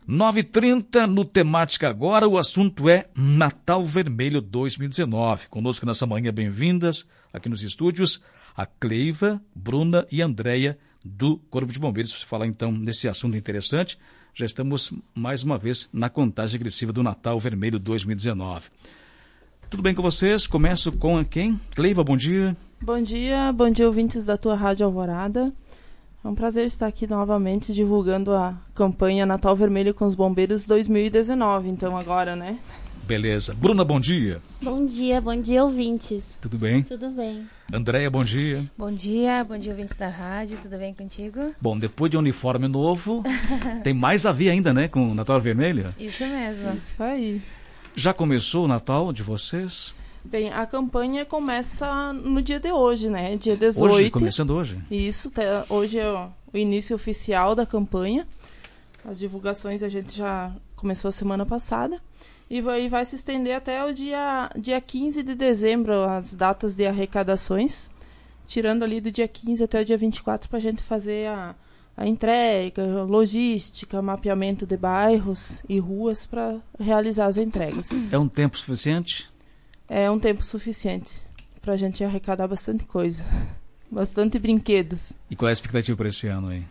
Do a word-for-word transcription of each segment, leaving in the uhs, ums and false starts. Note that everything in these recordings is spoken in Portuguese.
nove e trinta no Temática Agora, o assunto é Natal Vermelho dois mil e dezenove. Conosco nessa manhã, bem-vindas aqui nos estúdios, a Cleiva, Bruna e Andréia do Corpo de Bombeiros. Para falar então nesse assunto interessante, já estamos mais uma vez na contagem regressiva do Natal Vermelho dois mil e dezenove. Tudo bem com vocês? Começo com quem? Cleiva, bom dia. Bom dia, bom dia ouvintes da tua Rádio Alvorada. É um prazer estar aqui novamente divulgando a campanha Natal Vermelho com os Bombeiros dois mil e dezenove, então agora, né? Beleza. Bruna, bom dia. Bom dia, bom dia, ouvintes. Tudo bem? Tudo bem. Andréia, bom dia. Bom dia, bom dia, ouvintes da rádio, tudo bem contigo? Bom, depois de um uniforme novo, tem mais a ver ainda, né, com o Natal Vermelho? Isso mesmo. Isso aí. Já começou o Natal de vocês? Bem, a campanha começa no dia de hoje, né? Dia dezoito. Hoje, começando hoje? Isso, tá, hoje é o início oficial da campanha. As divulgações a gente já começou a semana passada. E vai, vai se estender até o dia, dia quinze de dezembro, as datas de arrecadações. Tirando ali do dia quinze até o dia vinte e quatro para a gente fazer a, a entrega, logística, mapeamento de bairros e ruas para realizar as entregas. É um tempo suficiente? É um tempo suficiente para a gente arrecadar bastante coisa. Bastante brinquedos. E qual é a expectativa para esse ano aí?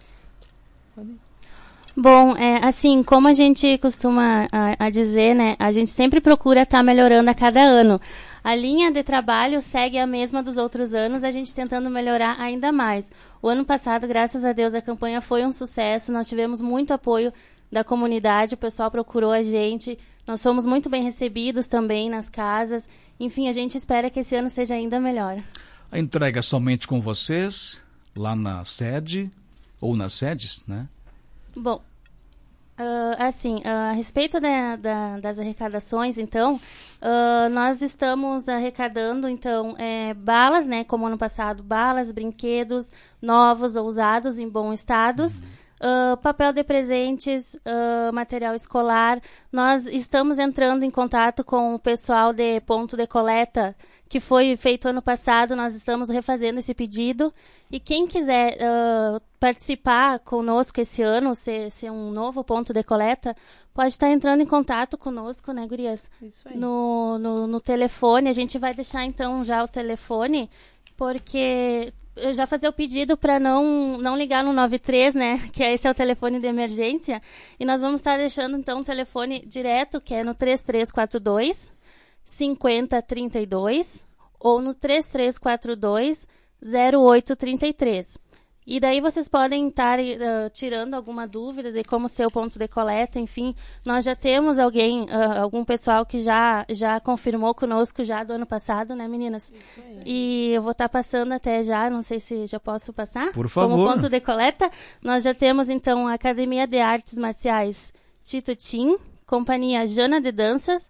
Bom, é, assim, como a gente costuma a, a dizer, né, a gente sempre procura estar tá melhorando a cada ano. A linha de trabalho segue a mesma dos outros anos, a gente tentando melhorar ainda mais. O ano passado, graças a Deus, a campanha foi um sucesso, nós tivemos muito apoio da comunidade, o pessoal procurou a gente, nós fomos muito bem recebidos também nas casas. Enfim, a gente espera que esse ano seja ainda melhor. A entrega é somente com vocês, lá na sede, ou nas sedes, né? Bom, uh, assim, uh, a respeito da, da, das arrecadações, então, uh, nós estamos arrecadando, então, é, balas, né, como ano passado, balas, brinquedos novos ou usados em bom estado, uh, papel de presentes, uh, material escolar. Nós estamos entrando em contato com o pessoal de ponto de coleta, que foi feito ano passado, nós estamos refazendo esse pedido. E quem quiser uh, participar conosco esse ano, ser, ser um novo ponto de coleta, pode estar entrando em contato conosco, né, gurias? Isso aí. No, no, no telefone. A gente vai deixar, então, já o telefone, porque eu já fazer o pedido para não, não ligar no nove três, né, que esse é o telefone de emergência. E nós vamos estar deixando, então, o telefone direto, que é no três três quatro dois, cinco zero três dois ou no três três quatro dois, zero oito três três. E daí vocês podem estar uh, tirando alguma dúvida de como ser o ponto de coleta, enfim. Nós já temos alguém, uh, algum pessoal que já, já confirmou conosco já do ano passado, né, meninas? Isso aí. E eu vou estar passando até já, não sei se já posso passar. Por favor. Como ponto de coleta, nós já temos, então, a Academia de Artes Marciais Tito Tim, Companhia Jana de Danças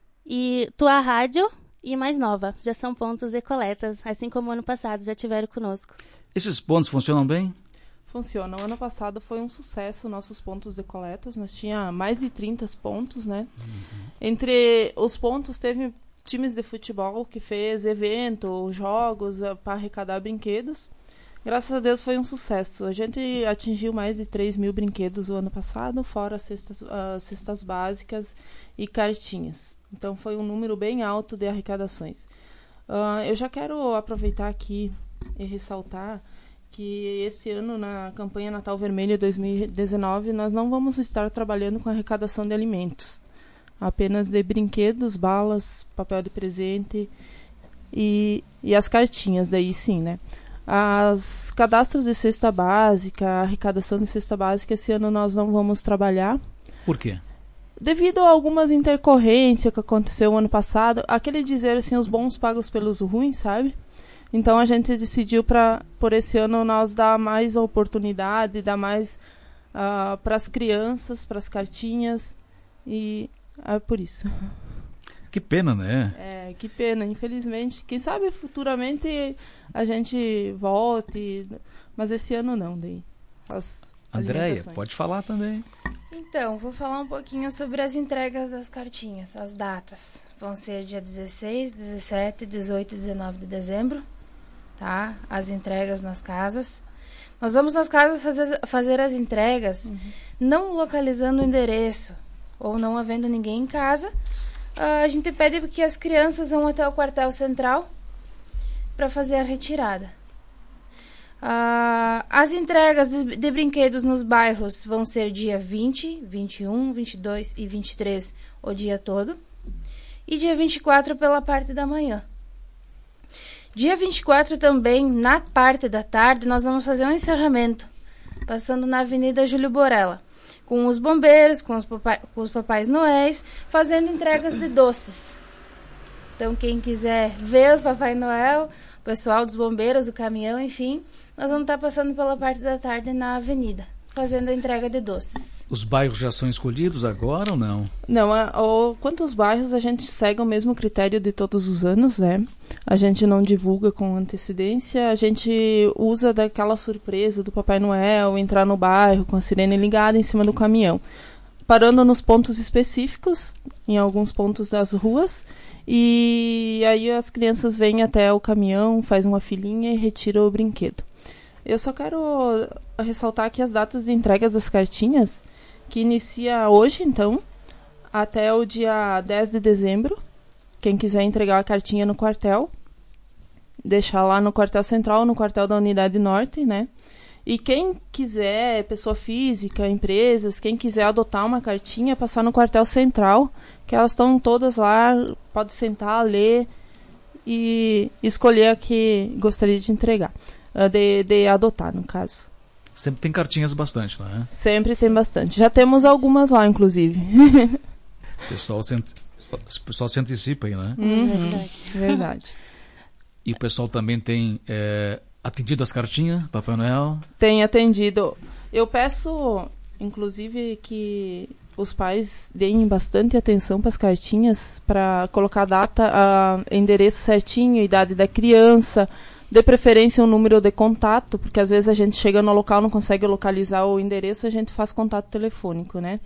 e Tua Rádio e Mais Nova. Já são pontos de coletas, assim como ano passado já tiveram conosco. Esses pontos funcionam bem? Funciona. O ano passado foi um sucesso nossos pontos de coletas. Nós tínhamos mais de trinta pontos, né? Uhum. Entre os pontos teve times de futebol que fez evento, jogos uh, para arrecadar brinquedos. Graças a Deus foi um sucesso. A gente atingiu mais de três mil brinquedos o ano passado, fora cestas, uh, cestas básicas e cartinhas. Então foi um número bem alto de arrecadações. Uh, eu já quero aproveitar aqui e ressaltar que esse ano, na campanha Natal Vermelho dois mil e dezenove, nós não vamos estar trabalhando com arrecadação de alimentos. Apenas de brinquedos, balas, papel de presente e, e as cartinhas, daí sim, né? As cadastros de cesta básica, a arrecadação de cesta básica, esse ano nós não vamos trabalhar. Por quê? Devido a algumas intercorrências que aconteceu ano passado, aquele dizer assim, os bons pagos pelos ruins, sabe? Então a gente decidiu para por esse ano nós dar mais oportunidade, dar mais uh, para as crianças, para as cartinhas e é por isso. Que pena, né? É, que pena, infelizmente. Quem sabe futuramente a gente volte, mas esse ano não, daí. Andréia, pode falar também. Então, vou falar um pouquinho sobre as entregas das cartinhas, as datas. Vão ser dia dezesseis, dezessete, dezoito e dezenove de dezembro, tá? As entregas nas casas. Nós vamos nas casas fazer, fazer as entregas uhum. não localizando o endereço ou não havendo ninguém em casa, a gente pede que as crianças vão até o quartel central para fazer a retirada. Uh, as entregas de, de brinquedos nos bairros vão ser dia vinte, vinte e um, vinte e dois e vinte e três o dia todo. E dia vinte e quatro pela parte da manhã. Dia vinte e quatro também, na parte da tarde, nós vamos fazer um encerramento, passando na Avenida Júlio Borella, com os bombeiros, com os, papai, com os papais noéis, fazendo entregas de doces. Então, quem quiser ver os Papai Noel, o pessoal dos bombeiros, do caminhão, enfim, nós vamos estar passando pela parte da tarde na avenida, fazendo a entrega de doces. Os bairros já são escolhidos agora ou não? Não, a, o, quanto aos bairros, a gente segue o mesmo critério de todos os anos, né? A gente não divulga com antecedência, a gente usa daquela surpresa do Papai Noel, entrar no bairro com a sirene ligada em cima do caminhão, parando nos pontos específicos, em alguns pontos das ruas, e aí as crianças vêm até o caminhão, faz uma filinha e retira o brinquedo. Eu só quero ressaltar aqui as datas de entrega das cartinhas, que inicia hoje, então, até o dia dez de dezembro. Quem quiser entregar a cartinha no quartel, deixar lá no quartel central, no quartel da Unidade Norte, né? E quem quiser, pessoa física, empresas, quem quiser adotar uma cartinha, passar no quartel central, que elas estão todas lá, pode sentar, ler e escolher a que gostaria de entregar, de, de adotar, no caso. Sempre tem cartinhas bastante, né? Sempre tem bastante. Já temos algumas lá, inclusive. O pessoal se, o pessoal se antecipa aí, né? Uhum, verdade. verdade. E o pessoal também tem é, atendido as cartinhas, Papai Noel? Tem atendido. Eu peço, inclusive, que os pais deem bastante atenção para as cartinhas, para colocar data, a, endereço certinho, idade da criança, de preferência um número de contato, porque às vezes a gente chega no local, não consegue localizar o endereço, a gente faz contato telefônico, né?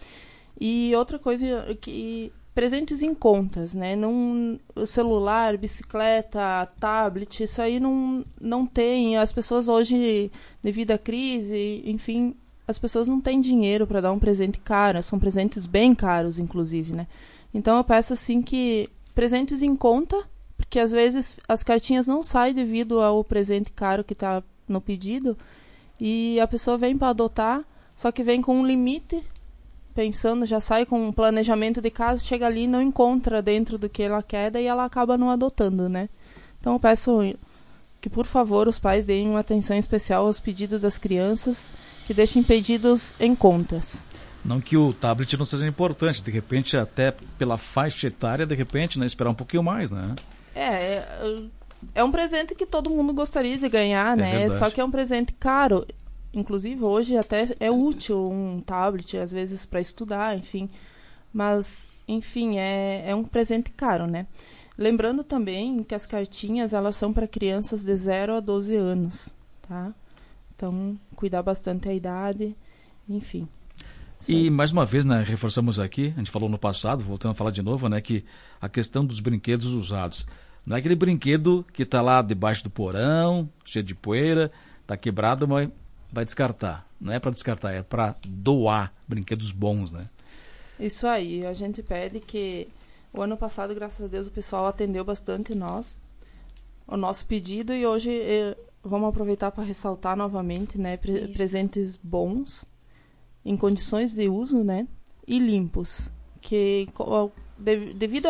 E outra coisa, que presentes em contas, né? Não, o celular, bicicleta, tablet, isso aí não, não tem. As pessoas hoje, devido à crise, enfim, as pessoas não têm dinheiro para dar um presente caro, são presentes bem caros, inclusive, né? Então eu peço assim que presentes em conta, porque às vezes as cartinhas não saem devido ao presente caro que está no pedido, e a pessoa vem para adotar, só que vem com um limite, pensando, já sai com um planejamento de casa, chega ali e não encontra dentro do que ela quer, daí ela acaba não adotando, né? Então eu peço que, por favor, os pais deem uma atenção especial aos pedidos das crianças, que deixem pedidos em contas. Não que o tablet não seja importante, de repente, até pela faixa etária, de repente, né, esperar um pouquinho mais, né? É, é, é um presente que todo mundo gostaria de ganhar, né? Verdade. Só que é um presente caro. Inclusive, hoje até é útil um tablet, às vezes, para estudar, enfim. Mas, enfim, é, é um presente caro, né? Lembrando também que as cartinhas, elas são para crianças de zero a doze anos, tá? Então, cuidar bastante a idade, enfim. E, mais uma vez, né, reforçamos aqui, a gente falou no passado, voltando a falar de novo, né, que a questão dos brinquedos usados. Não é aquele brinquedo que está lá debaixo do porão, cheio de poeira, está quebrado, mas vai descartar. Não é para descartar, é para doar brinquedos bons, né? Isso aí, a gente pede que... O ano passado, graças a Deus, o pessoal atendeu bastante nós, o nosso pedido, e hoje eh, vamos aproveitar para ressaltar novamente, né, pre- presentes bons, em condições de uso, né, e limpos, que de, devido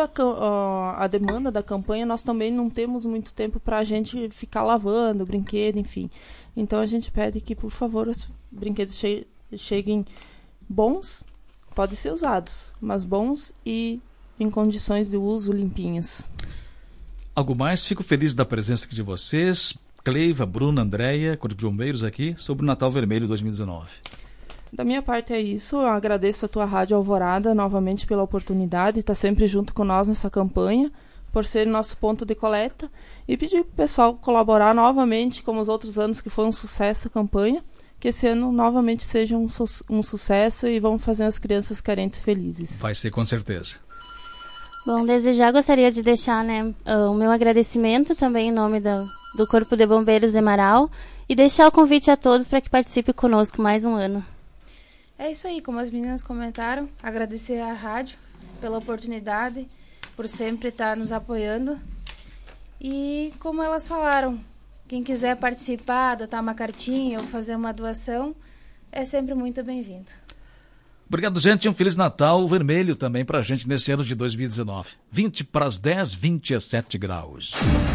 à demanda da campanha, nós também não temos muito tempo para a gente ficar lavando o brinquedo, enfim. Então a gente pede que, por favor, os brinquedos che- cheguem bons, podem ser usados, mas bons e em condições de uso limpinhos. Algo mais? Fico feliz da presença aqui de vocês, Cleiva, Bruna, Andréia, Corpo de Bombeiros aqui, sobre o Natal Vermelho dois mil e dezenove. Da minha parte é isso, eu agradeço a tua Rádio Alvorada novamente pela oportunidade, estar sempre junto com nós nessa campanha, por ser nosso ponto de coleta, e pedir para o pessoal colaborar novamente, como os outros anos que foi um sucesso a campanha, que esse ano novamente seja um, su- um sucesso e vamos fazer as crianças carentes felizes. Vai ser, com certeza. Bom, desde já gostaria de deixar, né, o meu agradecimento também em nome do, do Corpo de Bombeiros de Marau, e deixar o convite a todos para que participe conosco mais um ano. É isso aí, como as meninas comentaram, agradecer à rádio pela oportunidade, por sempre estar nos apoiando. E como elas falaram, quem quiser participar, adotar uma cartinha ou fazer uma doação, é sempre muito bem-vindo. Obrigado, gente. Um Feliz Natal vermelho também pra gente nesse ano de dois mil e dezenove. vinte para as dez, vinte e sete graus.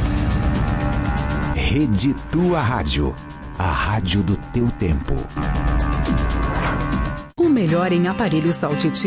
Rede Tua Rádio. A rádio do teu tempo. O melhor em aparelhos Saltiti